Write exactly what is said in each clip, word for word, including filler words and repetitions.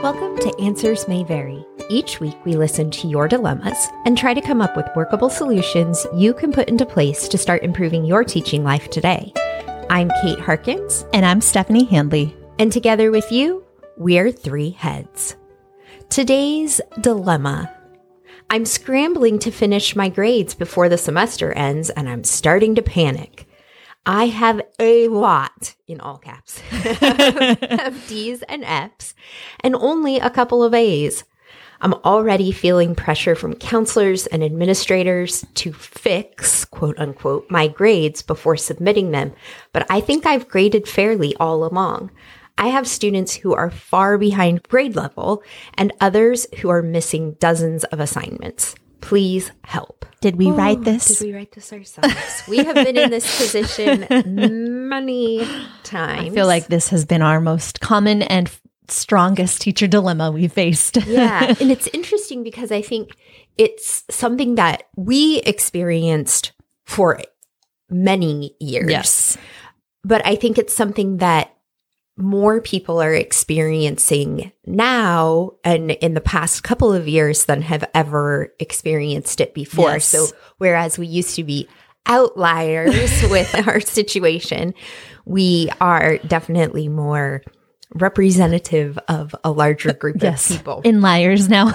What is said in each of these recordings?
Welcome to Answers May Vary. Each week, we listen to your dilemmas and try to come up with workable solutions you can put into place to start improving your teaching life today. I'm Kate Harkins. And I'm Stephanie Handley. And together with you, we're Three Heads. Today's dilemma. I'm scrambling to finish my grades before the semester ends, and I'm starting to panic. I have a lot, in all caps, of D's and F's, and only a couple of A's. I'm already feeling pressure from counselors and administrators to fix, quote unquote, my grades before submitting them, but I think I've graded fairly all along. I have students who are far behind grade level and others who are missing dozens of assignments. Please help. Did we Ooh, write this? Did we write this ourselves? We have been in this position many times. I feel like this has been our most common and strongest teacher dilemma we faced. Yeah. And it's interesting because I think it's something that we experienced for many years. Yes. But I think it's something that more people are experiencing now and in the past couple of years than have ever experienced it before. Yes. So whereas we used to be outliers with our situation, we are definitely more representative of a larger group yes. of people. In liars now.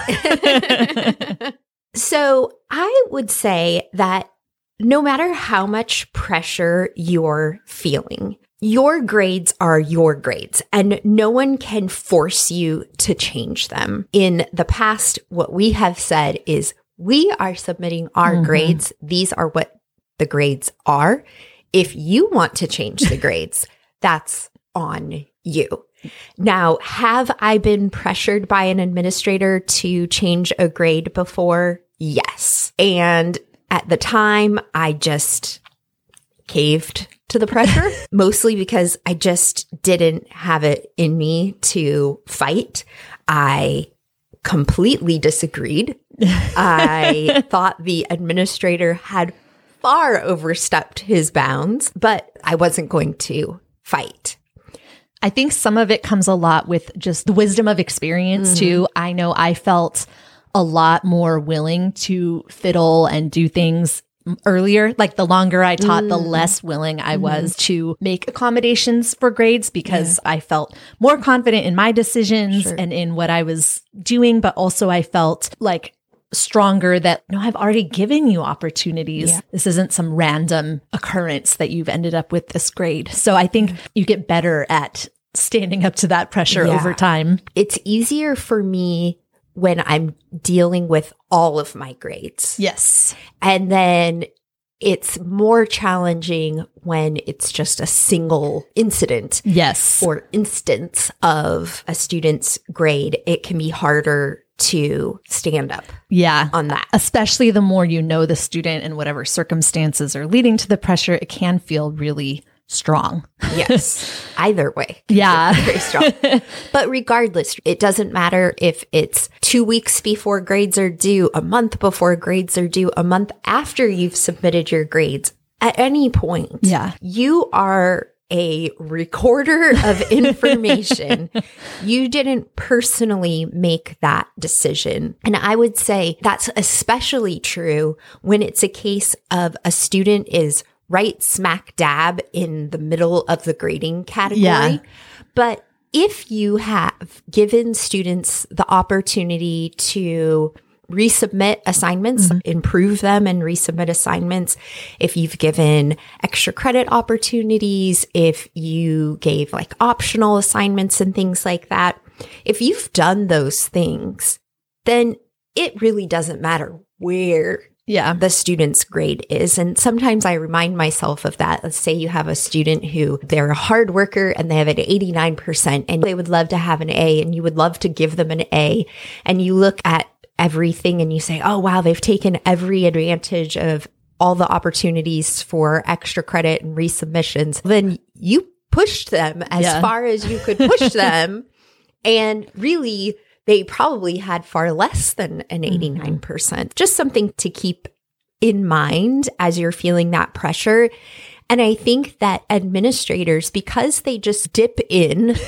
So I would say that no matter how much pressure you're feeling, your grades are your grades, and no one can force you to change them. In the past, what we have said is we are submitting our mm-hmm. grades. These are what the grades are. If you want to change the grades, that's on you. Now, have I been pressured by an administrator to change a grade before? Yes. And at the time, I just caved to the pressure, mostly because I just didn't have it in me to fight. I completely disagreed. I thought the administrator had far overstepped his bounds, but I wasn't going to fight. I think some of it comes a lot with just the wisdom of experience mm-hmm. too. I know I felt a lot more willing to fiddle and do things earlier. Like the longer I taught, mm. the less willing I mm-hmm. was to make accommodations for grades because yeah. I felt more confident in my decisions sure. and in what I was doing. But also I felt like stronger that, no, I've already given you opportunities. Yeah. This isn't some random occurrence that you've ended up with this grade. So I think you get better at standing up to that pressure yeah. over time. It's easier for me when I'm dealing with all of my grades. Yes. And then it's more challenging when it's just a single incident. Yes. Or instance of a student's grade. It can be harder to stand up yeah. on that. Especially the more you know the student and whatever circumstances are leading to the pressure, it can feel really strong. Yes. Either way. Yeah. Very strong. But regardless, it doesn't matter if it's two weeks before grades are due, a month before grades are due, a month after you've submitted your grades. At any point, yeah. you are a recorder of information. You didn't personally make that decision. And I would say that's especially true when it's a case of a student is right smack dab in the middle of the grading category. Yeah. But if you have given students the opportunity to resubmit assignments, mm-hmm. improve them and resubmit assignments, if you've given extra credit opportunities, if you gave like optional assignments and things like that, if you've done those things, then it really doesn't matter where yeah. the student's grade is. And sometimes I remind myself of that. Let's say you have a student who they're a hard worker and they have an eighty-nine percent and they would love to have an A and you would love to give them an A. And you look at everything and you say, oh, wow, they've taken every advantage of all the opportunities for extra credit and resubmissions. Then you pushed them as yeah. far as you could push them. And really, they probably had far less than an eighty-nine percent. Mm-hmm. Just something to keep in mind as you're feeling that pressure. And I think that administrators, because they just dip in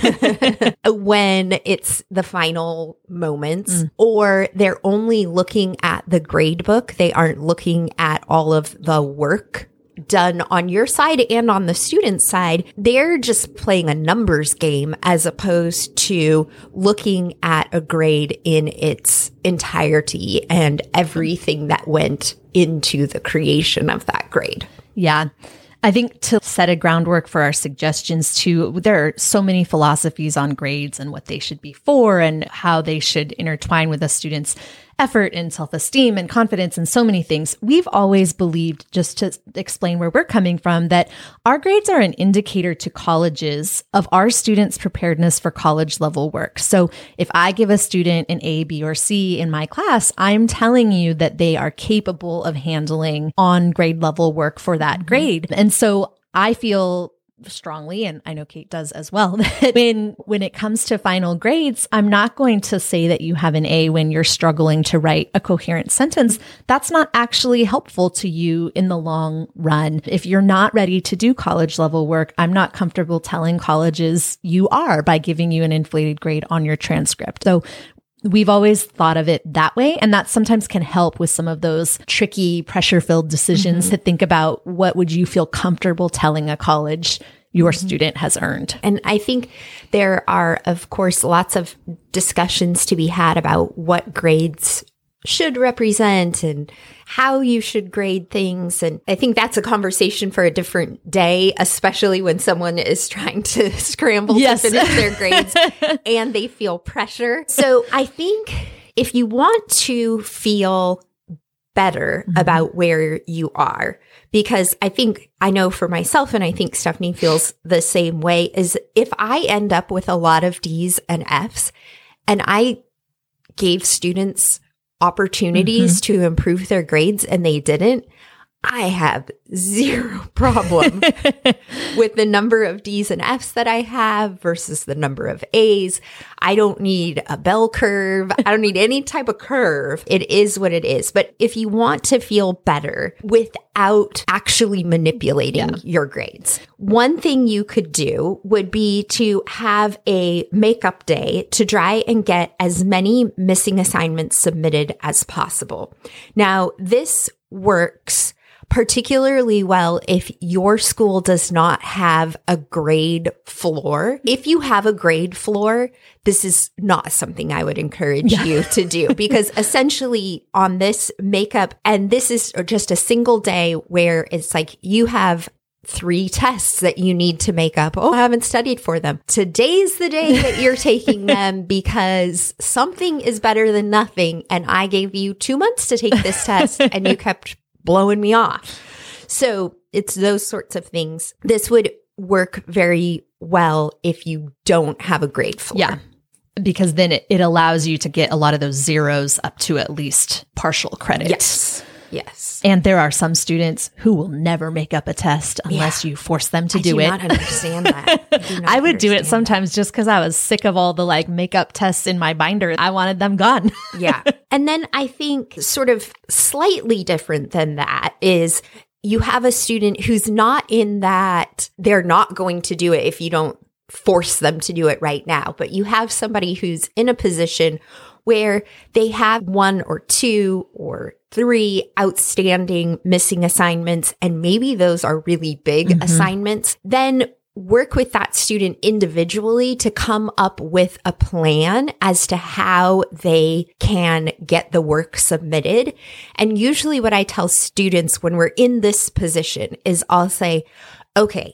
when it's the final moments, mm. or they're only looking at the grade book, they aren't looking at all of the work done on your side and on the student side, they're just playing a numbers game as opposed to looking at a grade in its entirety and everything that went into the creation of that grade. Yeah. I think to set a groundwork for our suggestions too, there are so many philosophies on grades and what they should be for and how they should intertwine with a student's effort and self-esteem and confidence and so many things. We've always believed, just to explain where we're coming from, that our grades are an indicator to colleges of our students' preparedness for college level work. So if I give a student an A, B, or C in my class, I'm telling you that they are capable of handling on grade level work for that mm-hmm. grade. And so I feel strongly, and I know Kate does as well, that when when it comes to final grades, I'm not going to say that you have an A when you're struggling to write a coherent sentence. That's not actually helpful to you in the long run. If you're not ready to do college level work, I'm not comfortable telling colleges you are by giving you an inflated grade on your transcript. So we've always thought of it that way. And that sometimes can help with some of those tricky, pressure-filled decisions mm-hmm. to think about what would you feel comfortable telling a college your mm-hmm. student has earned. And I think there are, of course, lots of discussions to be had about what grades should represent and how you should grade things. And I think that's a conversation for a different day, especially when someone is trying to scramble yes. to finish their grades and they feel pressure. So I think if you want to feel better mm-hmm. about where you are, because I think I know for myself, and I think Stephanie feels the same way, is if I end up with a lot of D's and F's and I gave students opportunities mm-hmm. to improve their grades and they didn't, I have zero problem with the number of D's and F's that I have versus the number of A's. I don't need a bell curve. I don't need any type of curve. It is what it is. But if you want to feel better without actually manipulating yeah. your grades, one thing you could do would be to have a makeup day to try and get as many missing assignments submitted as possible. Now, this works particularly well if your school does not have a grade floor. If you have a grade floor, this is not something I would encourage yeah. you to do, because essentially on this makeup, and this is just a single day where it's like you have three tests that you need to make up. Oh, I haven't studied for them. Today's the day that you're taking them because something is better than nothing. And I gave you two months to take this test and you kept blowing me off. So it's those sorts of things. This would work very well if you don't have a grade floor. Yeah, because then it, it allows you to get a lot of those zeros up to at least partial credit. Yes. Yes. And there are some students who will never make up a test unless yeah. you force them to I do, do it. Not understand that. I, do not I would do it that. sometimes just because I was sick of all the like makeup tests in my binder. I wanted them gone. Yeah. And then I think sort of slightly different than that is you have a student who's not in that they're not going to do it if you don't force them to do it right now. But you have somebody who's in a position where they have one or two or three outstanding missing assignments, and maybe those are really big mm-hmm. assignments, then work with that student individually to come up with a plan as to how they can get the work submitted. And usually what I tell students when we're in this position is I'll say, okay,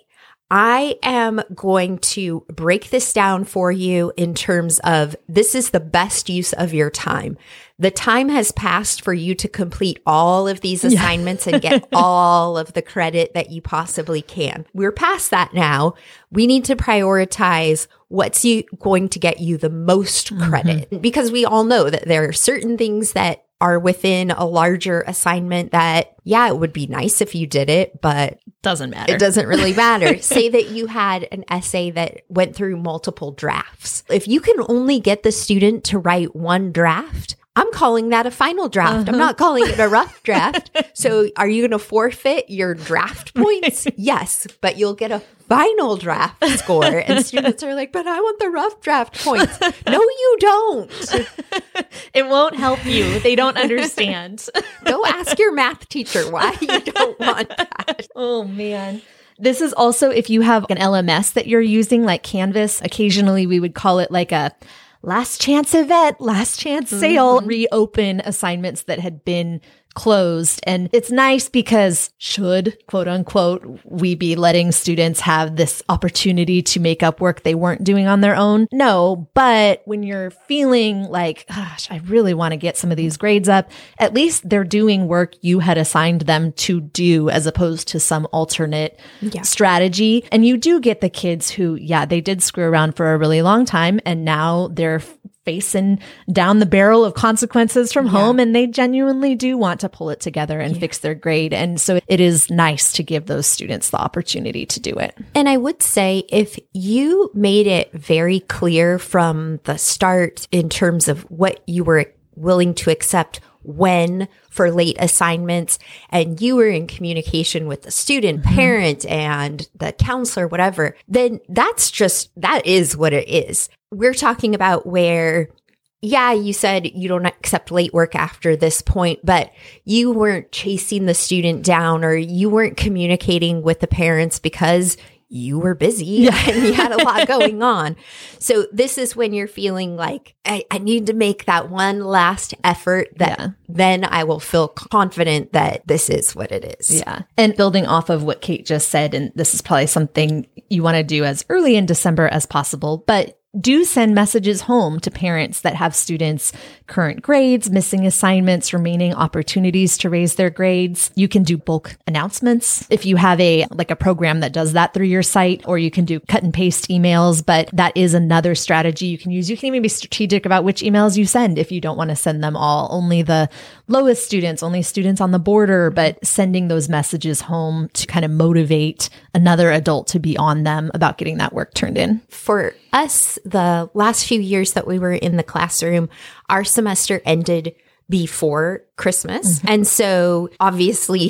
I am going to break this down for you in terms of this is the best use of your time. The time has passed for you to complete all of these assignments yeah. and get all of the credit that you possibly can. We're past that now. We need to prioritize what's you, going to get you the most credit mm-hmm. because we all know that there are certain things that are within a larger assignment that, yeah, it would be nice if you did it, but doesn't matter. It doesn't really matter. Say that you had an essay that went through multiple drafts. If you can only get the student to write one draft, I'm calling that a final draft. Uh-huh. I'm not calling it a rough draft. So are you going to forfeit your draft points? Yes, but you'll get a final draft score. And students are like, but I want the rough draft points. No, you don't. It won't help you. They don't understand. Go ask your math teacher why you don't want that. Oh, man. This is also if you have an L M S that you're using, like Canvas. Occasionally, we would call it like a last chance event, last chance sale, mm-hmm. reopen assignments that had been closed. And it's nice because should, quote unquote, we be letting students have this opportunity to make up work they weren't doing on their own? No, but when you're feeling like, gosh, I really want to get some of these grades up, at least they're doing work you had assigned them to do as opposed to some alternate yeah. strategy. And you do get the kids who, yeah, they did screw around for a really long time and now they're facing down the barrel of consequences from yeah. home, and they genuinely do want to pull it together and yeah. fix their grade. And so it is nice to give those students the opportunity to do it. And I would say if you made it very clear from the start in terms of what you were willing to accept when for late assignments, and you were in communication with the student, mm-hmm. parent, and the counselor, whatever, then that's just, that is what it is. We're talking about where, yeah, you said you don't accept late work after this point, but you weren't chasing the student down or you weren't communicating with the parents because you were busy yeah. and you had a lot going on. So this is when you're feeling like, I, I need to make that one last effort that yeah. then I will feel confident that this is what it is. Yeah. And building off of what Kate just said, and this is probably something you want to do as early in December as possible, but do send messages home to parents that have students' current grades, missing assignments, remaining opportunities to raise their grades. You can do bulk announcements if you have a like a program that does that through your site, or you can do cut and paste emails, but that is another strategy you can use. You can even be strategic about which emails you send if you don't want to send them all. Only the lowest students, only students on the border, but sending those messages home to kind of motivate another adult to be on them about getting that work turned in. For us, the last few years that we were in the classroom, our semester ended before Christmas. Mm-hmm. And so obviously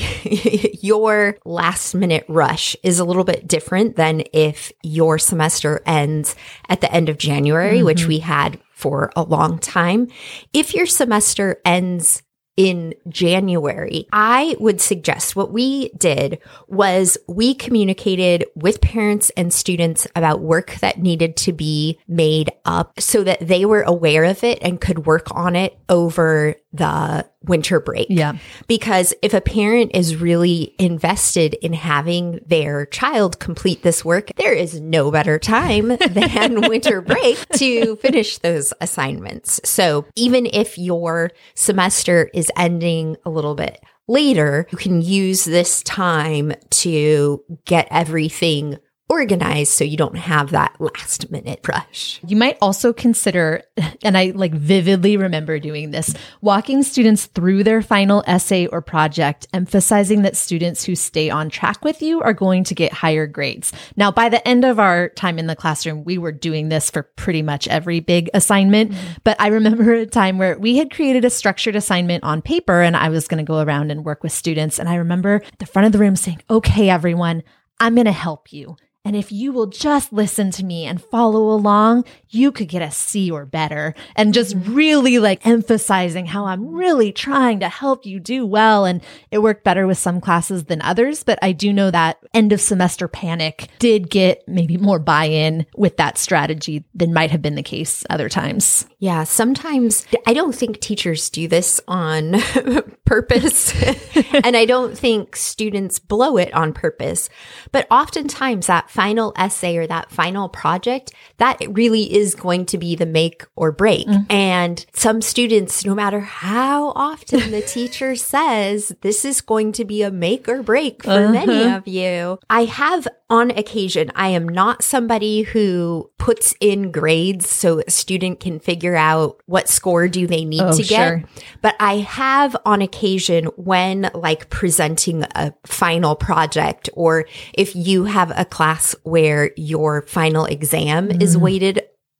your last minute rush is a little bit different than if your semester ends at the end of January, mm-hmm. which we had for a long time. If your semester ends in January, I would suggest what we did was we communicated with parents and students about work that needed to be made up so that they were aware of it and could work on it over the winter break. Yeah. Because if a parent is really invested in having their child complete this work, there is no better time than winter break to finish those assignments. So even if your semester is ending a little bit later, you can use this time to get everything organized so you don't have that last minute rush. You might also consider, and I like vividly remember doing this, walking students through their final essay or project, emphasizing that students who stay on track with you are going to get higher grades. Now, by the end of our time in the classroom, we were doing this for pretty much every big assignment. Mm-hmm. But I remember a time where we had created a structured assignment on paper and I was going to go around and work with students. And I remember at the front of the room saying, okay, everyone, I'm going to help you. And if you will just listen to me and follow along, you could get a C or better. And just really like emphasizing how I'm really trying to help you do well. And it worked better with some classes than others. But I do know that end of semester panic did get maybe more buy-in with that strategy than might have been the case other times. Yeah, sometimes I don't think teachers do this on purpose. And I don't think students blow it on purpose. But oftentimes that final essay or that final project, that really is going to be the make or break. Mm. And some students, no matter how often the teacher says, this is going to be a make or break for uh-huh. many of you. I have on occasion, I am not somebody who puts in grades so a student can figure out what score do they need oh, to sure. get. But I have on occasion when like presenting a final project, or if you have a class where your final exam mm. is weighted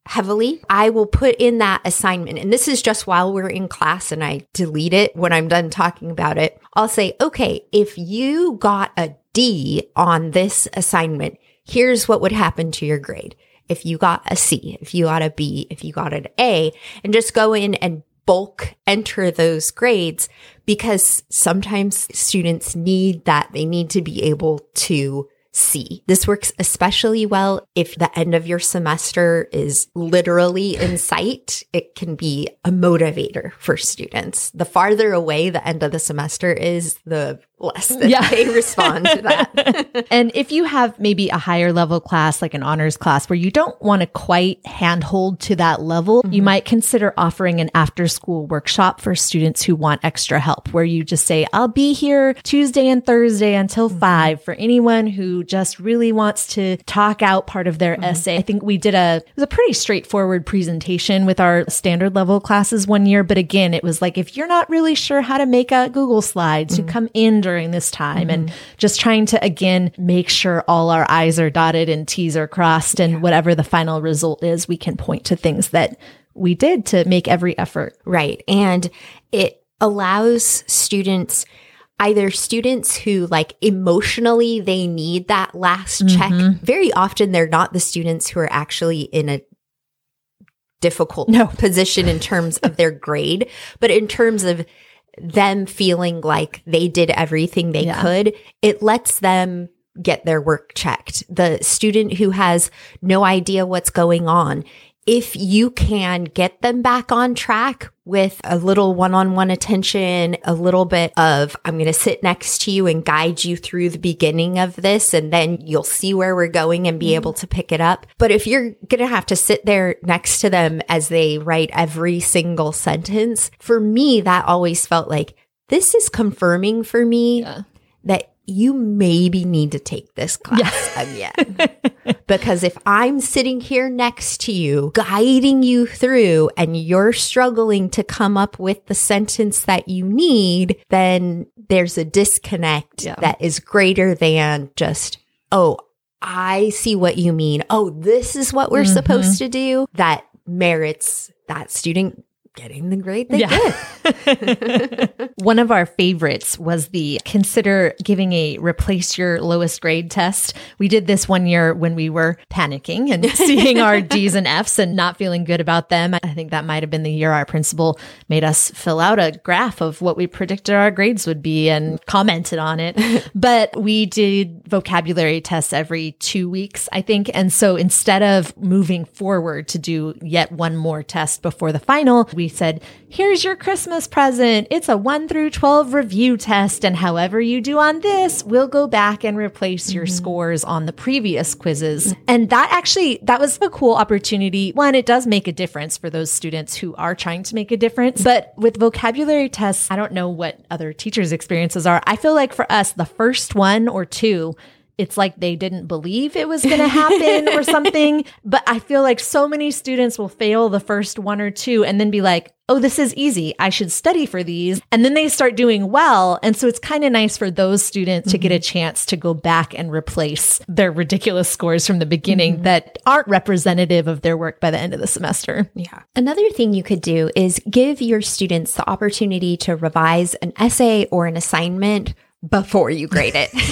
heavily, I will put in that assignment. And this is just while we're in class and I delete it when I'm done talking about it. I'll say, okay, if you got a D on this assignment, here's what would happen to your grade. If you got a C, if you got a B, if you got an A, and just go in and bulk enter those grades, because sometimes students need that. They need to be able to see. This works especially well if the end of your semester is literally in sight. It can be a motivator for students. The farther away the end of the semester is, the less that yeah. they respond to that. And if you have maybe a higher level class, like an honors class, where you don't want to quite handhold to that level, mm-hmm. you might consider offering an after school workshop for students who want extra help, where you just say, I'll be here Tuesday and Thursday until mm-hmm. five for anyone who just really wants to talk out part of their mm-hmm. essay. I think we did a, it was a pretty straightforward presentation with our standard level classes one year. But again, it was like, if you're not really sure how to make a Google Slides, mm-hmm. you come in during this time, mm-hmm. and just trying to, again, make sure all our I's are dotted and T's are crossed, and yeah. whatever the final result is, we can point to things that we did to make every effort. Right. And it allows students, either students who like emotionally, they need that last check. Mm-hmm. Very often they're not the students who are actually in a difficult no. position in terms of their grade, but in terms of them feeling like they did everything they yeah. could, it lets them get their work checked. The student who has no idea what's going on, if you can get them back on track with a little one-on-one attention, a little bit of, I'm going to sit next to you and guide you through the beginning of this, and then you'll see where we're going and be mm-hmm. able to pick it up. But if you're going to have to sit there next to them as they write every single sentence, for me, that always felt like, this is confirming for me yeah. that you maybe need to take this class yeah. again. Because if I'm sitting here next to you, guiding you through, and you're struggling to come up with the sentence that you need, then there's a disconnect yeah. that is greater than just, oh, I see what you mean. Oh, this is what we're mm-hmm. supposed to do. That merits that student getting the grade they yeah. did. One of our favorites was the consider giving a replace your lowest grade test. We did this one year when we were panicking and seeing our D's and F's and not feeling good about them. I think that might have been the year our principal made us fill out a graph of what we predicted our grades would be and commented on it. But we did vocabulary tests every two weeks, I think. And so instead of moving forward to do yet one more test before the final, we said, here's your Christmas present. It's a one through twelve review test. And however you do on this, we'll go back and replace your mm-hmm. scores on the previous quizzes. Mm-hmm. And that actually, that was a cool opportunity. One, it does make a difference for those students who are trying to make a difference. But with vocabulary tests, I don't know what other teachers' experiences are. I feel like for us, the first one or two, it's like they didn't believe it was going to happen or something. But I feel like so many students will fail the first one or two and then be like, oh, this is easy. I should study for these. And then they start doing well. And so it's kind of nice for those students mm-hmm. to get a chance to go back and replace their ridiculous scores from the beginning mm-hmm. that aren't representative of their work by the end of the semester. Yeah. Another thing you could do is give your students the opportunity to revise an essay or an assignment before you grade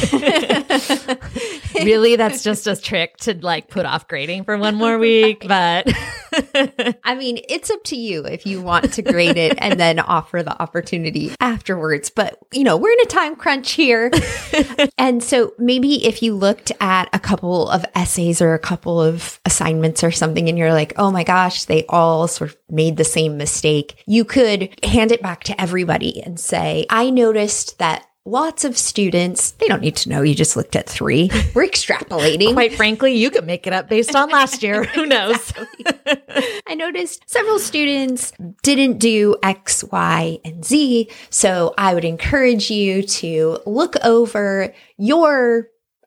it. Really, that's just a trick to like put off grading for one more week. But I mean, it's up to you if you want to grade it and then offer the opportunity afterwards. But, you know, we're in a time crunch here. And so maybe if you looked at a couple of essays or a couple of assignments or something, and you're like, oh my gosh, they all sort of made the same mistake, you could hand it back to everybody and say, I noticed that lots of students, they don't need to know you just looked at three. We're extrapolating. Quite frankly, you could make it up based on last year. Who knows? I noticed several students didn't do X, Y, and Z. So I would encourage you to look over your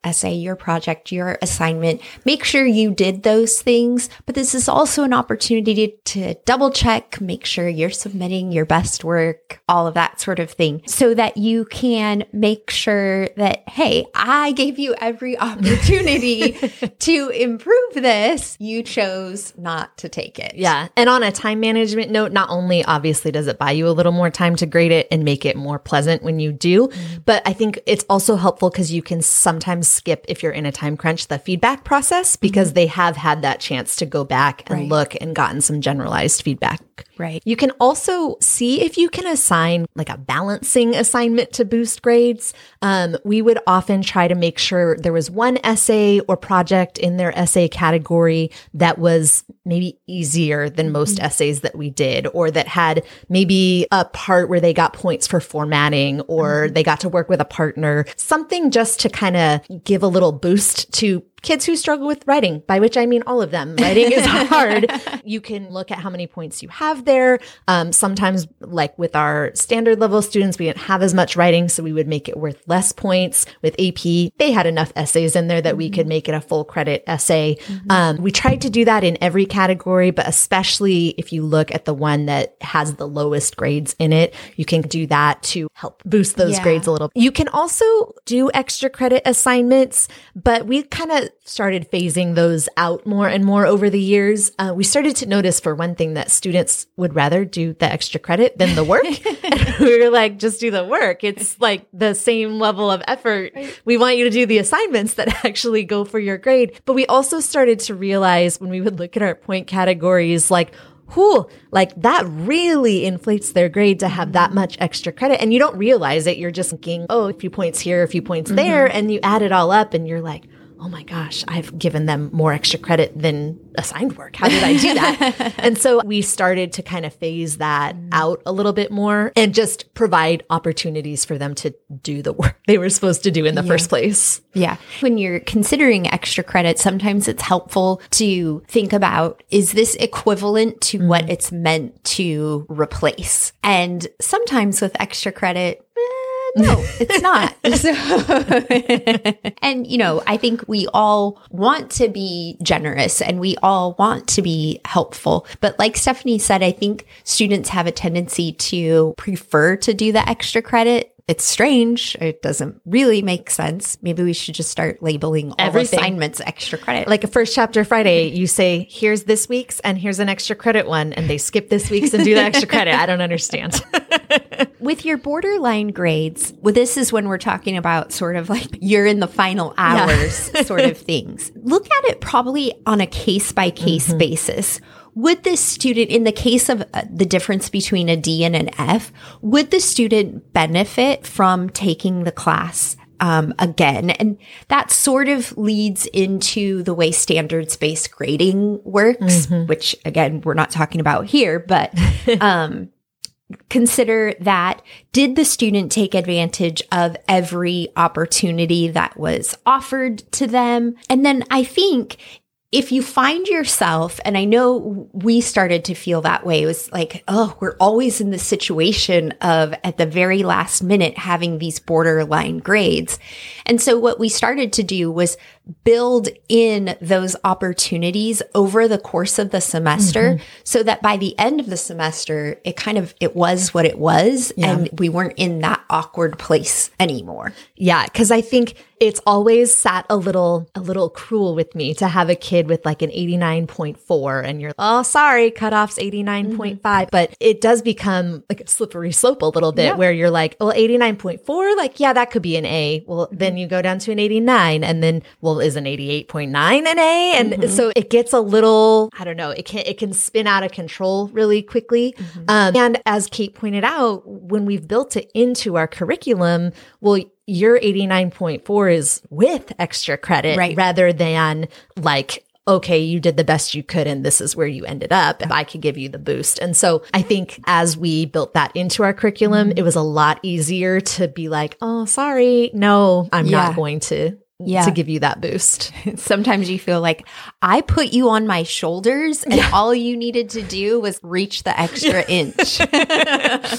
essay, your project, your assignment. Make sure you did those things. But this is also an opportunity to, to double check, make sure you're submitting your best work, all of that sort of thing, so that you can make sure that, hey, I gave you every opportunity to improve this. You chose not to take it. Yeah. And on a time management note, not only obviously does it buy you a little more time to grade it and make it more pleasant when you do, mm-hmm. but I think it's also helpful because you can sometimes skip, if you're in a time crunch, the feedback process, because mm-hmm. they have had that chance to go back and right. look and gotten some generalized feedback. Right. You can also see if you can assign like a balancing assignment to boost grades. Um, we would often try to make sure there was one essay or project in their essay category that was maybe easier than most mm-hmm. essays that we did, or that had maybe a part where they got points for formatting, or mm-hmm. they got to work with a partner, something just to kind of give a little boost to kids who struggle with writing, by which I mean all of them. Writing is hard. You can look at how many points you have there. Um, sometimes, like with our standard level students, we didn't have as much writing, so we would make it worth less points. With A P, they had enough essays in there that mm-hmm. we could make it a full credit essay. Mm-hmm. Um, we tried to do that in every category, but especially if you look at the one that has the lowest grades in it, you can do that to help boost those yeah. grades a little. You can also do extra credit assignments, but we kind of started phasing those out more and more over the years. Uh, we started to notice, for one thing, that students would rather do the extra credit than the work. And we were like, just do the work. It's like the same level of effort. Right. We want you to do the assignments that actually go for your grade. But we also started to realize, when we would look at our point categories, like, whew, like that really inflates their grade to have that much extra credit. And you don't realize it. You're just thinking, oh, a few points here, a few points mm-hmm. there. And you add it all up and you're like, oh my gosh, I've given them more extra credit than assigned work. How did I do that? And so we started to kind of phase that out a little bit more and just provide opportunities for them to do the work they were supposed to do in the yeah. first place. Yeah. When you're considering extra credit, sometimes it's helpful to think about, is this equivalent to mm-hmm. what it's meant to replace? And sometimes with extra credit, no, it's not. So, and, you know, I think we all want to be generous and we all want to be helpful. But like Stephanie said, I think students have a tendency to prefer to do the extra credit. It's strange. It doesn't really make sense. Maybe we should just start labeling all Everything. assignments extra credit. Like a first chapter Friday, you say, here's this week's and here's an extra credit one. And they skip this week's and do the extra credit. I don't understand. With your borderline grades, well, this is when we're talking about sort of like you're in the final hours yeah. sort of things. Look at it probably on a case by case mm-hmm. basis. Would this student, in the case of uh, the difference between a D and an F, would the student benefit from taking the class um, again? And that sort of leads into the way standards-based grading works, mm-hmm. which, again, we're not talking about here, but um, consider that. Did the student take advantage of every opportunity that was offered to them? And then I think if you find yourself, and I know we started to feel that way, it was like, oh, we're always in the situation of at the very last minute having these borderline grades. And so what we started to do was build in those opportunities over the course of the semester mm-hmm. so that by the end of the semester, it kind of, it was what it was. Yeah. And we weren't in that awkward place anymore. Yeah. Cause I think it's always sat a little, a little cruel with me to have a kid with like an eighty-nine point four and you're, oh, sorry, cutoff's eighty-nine point five. Mm-hmm. But it does become like a slippery slope a little bit yeah. where you're like, well, eighty-nine point four, like, yeah, that could be an A. Well, mm-hmm. then you go down to an eighty-nine and then, well, is an eighty-eight point nine an A? And mm-hmm. so it gets a little, I don't know, it can, it can spin out of control really quickly. Mm-hmm. Um, and as Kate pointed out, when we've built it into our curriculum, well, your eighty-nine point four is with extra credit right. rather than like, okay, you did the best you could and this is where you ended up. If I could give you the boost. And so I think as we built that into our curriculum, mm-hmm. it was a lot easier to be like, oh, sorry, no, I'm yeah. not going to. Yeah. to give you that boost. Sometimes you feel like I put you on my shoulders and yeah. all you needed to do was reach the extra inch.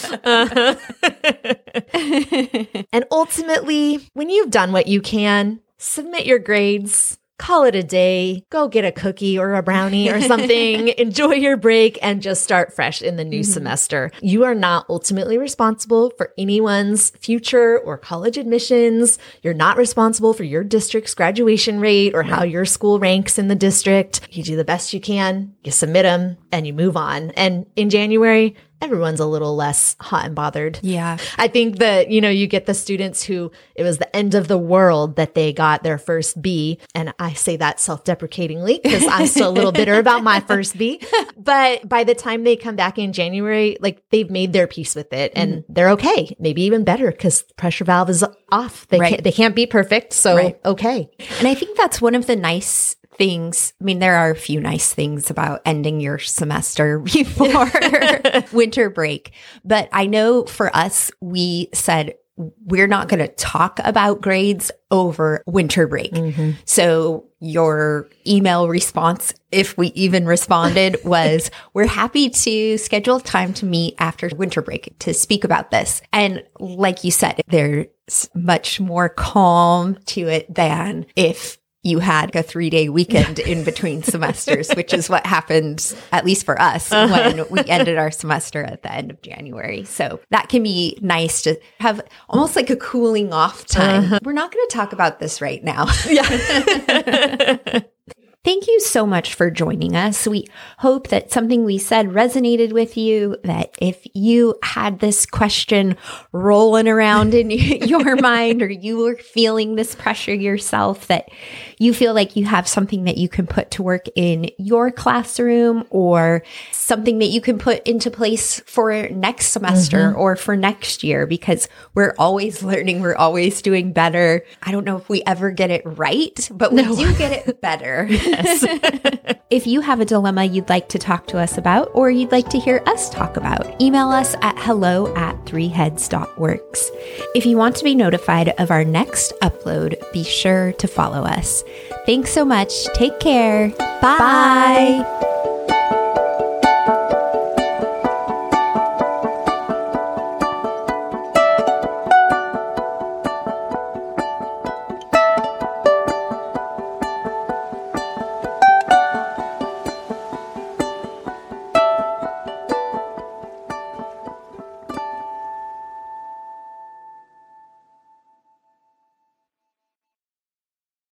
uh-huh. And ultimately, when you've done what you can, submit your grades, call it a day, go get a cookie or a brownie or something, enjoy your break, and just start fresh in the new mm-hmm. semester. You are not ultimately responsible for anyone's future or college admissions. You're not responsible for your district's graduation rate or how your school ranks in the district. You do the best you can, you submit them, and you move on. And in January, everyone's a little less hot and bothered. Yeah. I think that, you know, you get the students who it was the end of the world that they got their first B. And I say that self-deprecatingly because I'm still a little bitter about my first B. But by the time they come back in January, like they've made their peace with it and mm-hmm. they're okay. Maybe even better because the pressure valve is off. They, right. can't, they can't be perfect. So, right. okay. And I think that's one of the nice things. I mean, there are a few nice things about ending your semester before winter break. But I know for us, we said we're not going to talk about grades over winter break. Mm-hmm. So your email response, if we even responded, was we're happy to schedule time to meet after winter break to speak about this. And like you said, there's much more calm to it than if you had a three-day weekend in between semesters, which is what happened, at least for us, when we ended our semester at the end of January. So that can be nice to have almost like a cooling off time. Uh-huh. We're not going to talk about this right now. Yeah. Thank you so much for joining us. We hope that something we said resonated with you, that if you had this question rolling around in your mind or you were feeling this pressure yourself, that you feel like you have something that you can put to work in your classroom or something that you can put into place for next semester mm-hmm. or for next year, because we're always learning. We're always doing better. I don't know if we ever get it right, but we no. do get it better. Yes. If you have a dilemma you'd like to talk to us about or you'd like to hear us talk about, email us at hello at three heads dot works. If you want to be notified of our next upload, be sure to follow us. Thanks so much. Take care. Bye. Bye.